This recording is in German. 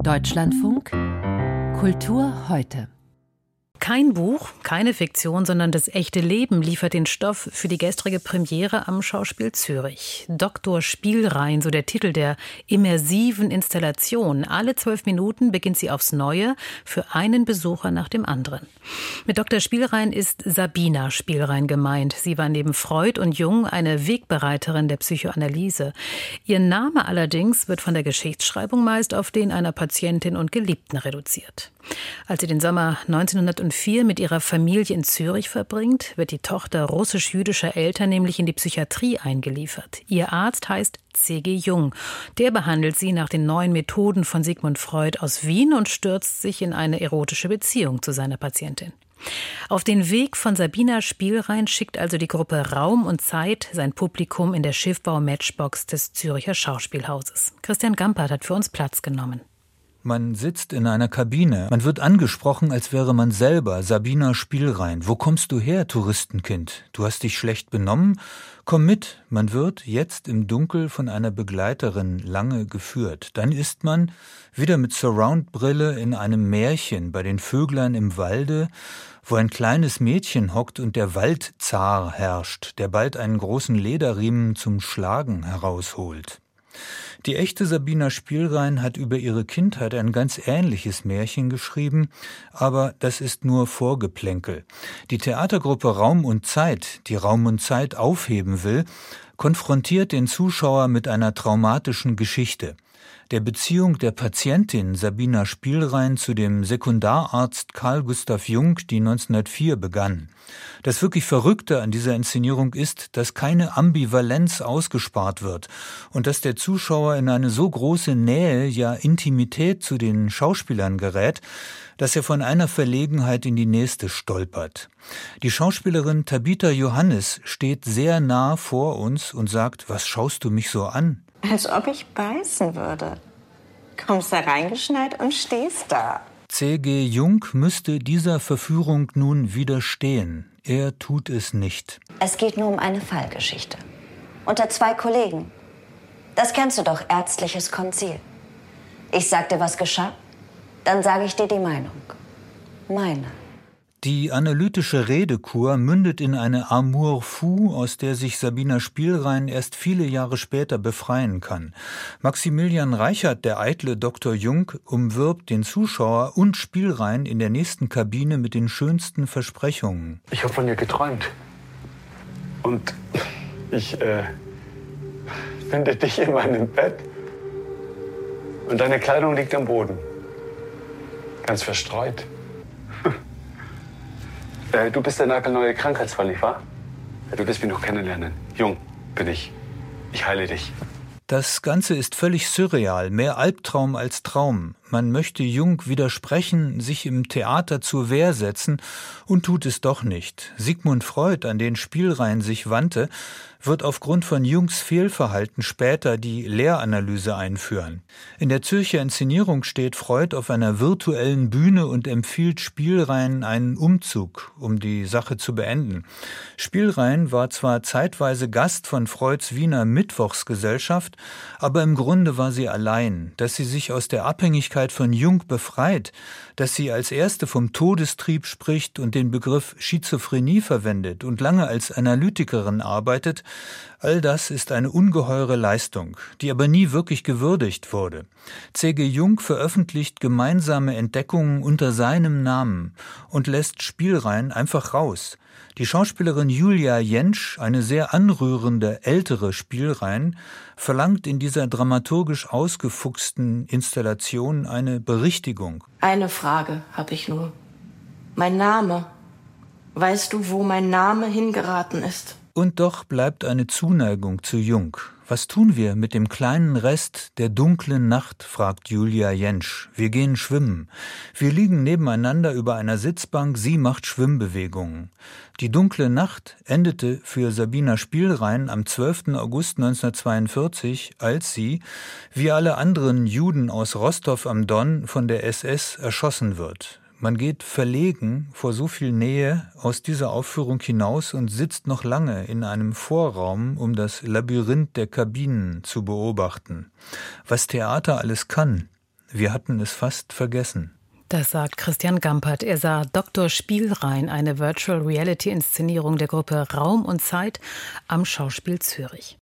Deutschlandfunk Kultur heute. Kein Buch, keine Fiktion, sondern das echte Leben liefert den Stoff für die gestrige Premiere am Schauspiel Zürich. Dr. Spielrein, so der Titel der immersiven Installation. Alle 12 Minuten beginnt sie aufs Neue für einen Besucher nach dem anderen. Mit Dr. Spielrein ist Sabina Spielrein gemeint. Sie war neben Freud und Jung eine Wegbereiterin der Psychoanalyse. Ihr Name allerdings wird von der Geschichtsschreibung meist auf den einer Patientin und Geliebten reduziert. Als sie den Sommer 1904 mit ihrer Familie in Zürich verbringt, wird die Tochter russisch-jüdischer Eltern nämlich in die Psychiatrie eingeliefert. Ihr Arzt heißt C.G. Jung. Der behandelt sie nach den neuen Methoden von Sigmund Freud aus Wien und stürzt sich in eine erotische Beziehung zu seiner Patientin. Auf den Weg von Sabina Spielrein schickt also die Gruppe Raum und Zeit sein Publikum in der Schiffbau-Matchbox des Züricher Schauspielhauses. Christian Gampert hat für uns Platz genommen. Man sitzt in einer Kabine. Man wird angesprochen, als wäre man selber Sabina Spielrein. Wo kommst du her, Touristenkind? Du hast dich schlecht benommen? Komm mit. Man wird jetzt im Dunkel von einer Begleiterin lange geführt. Dann ist man wieder mit Surround-Brille in einem Märchen bei den Vöglein im Walde, wo ein kleines Mädchen hockt und der Waldzar herrscht, der bald einen großen Lederriemen zum Schlagen herausholt. Die echte Sabina Spielrein hat über ihre Kindheit ein ganz ähnliches Märchen geschrieben, aber das ist nur Vorgeplänkel. Die Theatergruppe Raum und Zeit, die Raum und Zeit aufheben will, konfrontiert den Zuschauer mit einer traumatischen Geschichte. Der Beziehung der Patientin Sabina Spielrein zu dem Sekundararzt Carl Gustav Jung, die 1904 begann. Das wirklich Verrückte an dieser Inszenierung ist, dass keine Ambivalenz ausgespart wird und dass der Zuschauer in eine so große Nähe, ja Intimität zu den Schauspielern gerät, dass er von einer Verlegenheit in die nächste stolpert. Die Schauspielerin Tabitha Johannes steht sehr nah vor uns und sagt: Was schaust du mich so an? Als ob ich beißen würde. Kommst da reingeschneit und stehst da. C.G. Jung müsste dieser Verführung nun widerstehen. Er tut es nicht. Es geht nur um eine Fallgeschichte. Unter 2 Kollegen. Das kennst du doch, ärztliches Konzil. Ich sag dir, was geschah, dann sage ich dir die Meinung. Meine. Die analytische Redekur mündet in eine Amour fou, aus der sich Sabina Spielrein erst viele Jahre später befreien kann. Maximilian Reichert, der eitle Dr. Jung, umwirbt den Zuschauer und Spielrein in der nächsten Kabine mit den schönsten Versprechungen. Ich habe von dir geträumt. Und ich finde dich in meinem Bett. Und deine Kleidung liegt am Boden. Ganz verstreut. Du bist der nagelneue Krankheitsfall, nicht wahr? Du wirst mich noch kennenlernen. Jung bin ich. Ich heile dich. Das Ganze ist völlig surreal, mehr Albtraum als Traum. Man möchte Jung widersprechen, sich im Theater zur Wehr setzen und tut es doch nicht. Sigmund Freud, an den Spielrein sich wandte, wird aufgrund von Jungs Fehlverhalten später die Lehranalyse einführen. In der Zürcher Inszenierung steht Freud auf einer virtuellen Bühne und empfiehlt Spielrein einen Umzug, um die Sache zu beenden. Spielrein war zwar zeitweise Gast von Freuds Wiener Mittwochsgesellschaft, aber im Grunde war sie allein. Dass sie sich aus der Abhängigkeit von Jung befreit, dass sie als Erste vom Todestrieb spricht und den Begriff Schizophrenie verwendet und lange als Analytikerin arbeitet, all das ist eine ungeheure Leistung, die aber nie wirklich gewürdigt wurde. C.G. Jung veröffentlicht gemeinsame Entdeckungen unter seinem Namen und lässt Spielrein einfach raus. Die Schauspielerin Julia Jentsch, eine sehr anrührende ältere Spielrein, verlangt in dieser dramaturgisch ausgefuchsten Installation eine Berichtigung. Eine Frage habe ich nur. Mein Name. Weißt du, wo mein Name hingeraten ist? Und doch bleibt eine Zuneigung zu Jung. Was tun wir mit dem kleinen Rest der dunklen Nacht, fragt Julia Jentsch. Wir gehen schwimmen. Wir liegen nebeneinander über einer Sitzbank, sie macht Schwimmbewegungen. Die dunkle Nacht endete für Sabina Spielrein am 12. August 1942, als sie, wie alle anderen Juden aus Rostov am Don, von der SS erschossen wird. Man geht verlegen vor so viel Nähe aus dieser Aufführung hinaus und sitzt noch lange in einem Vorraum, um das Labyrinth der Kabinen zu beobachten. Was Theater alles kann, Wir hatten es fast vergessen. Das sagt Christian Gampert. Er sah Dr. Spielrein, eine Virtual-Reality-Inszenierung der Gruppe Raum und Zeit am Schauspiel Zürich.